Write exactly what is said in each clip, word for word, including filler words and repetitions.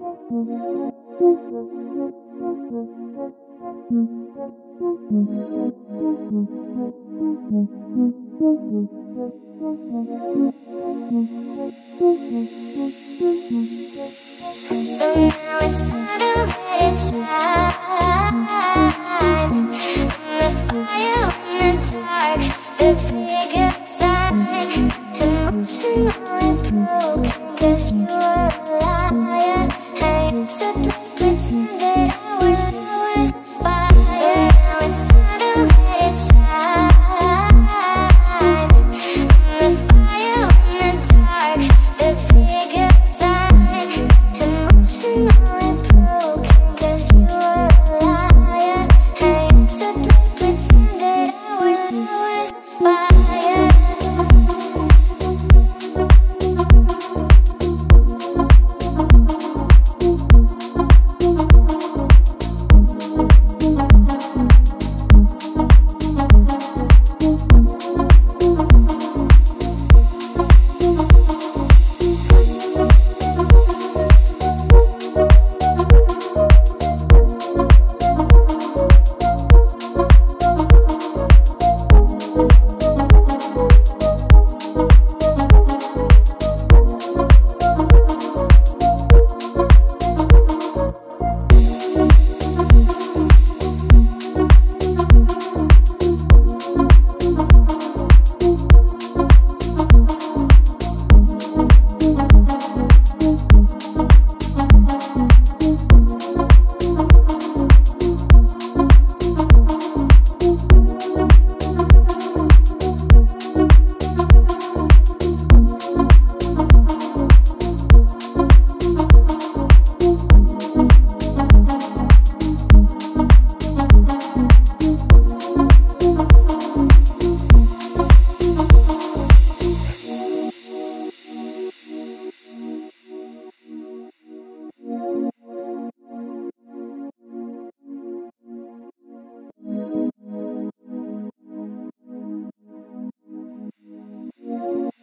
now it's time to let it shine. The fire in the dark, the biggest sign. Emotionally broken, 'cause you were a liar. I used to pretend that I was always fire. Now it's time to let it shine. The fire in the dark, the biggest sign. Emotionally broken, 'cause you were a liar. I used to pretend that I was always fire.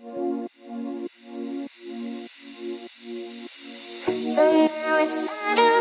So now it's time to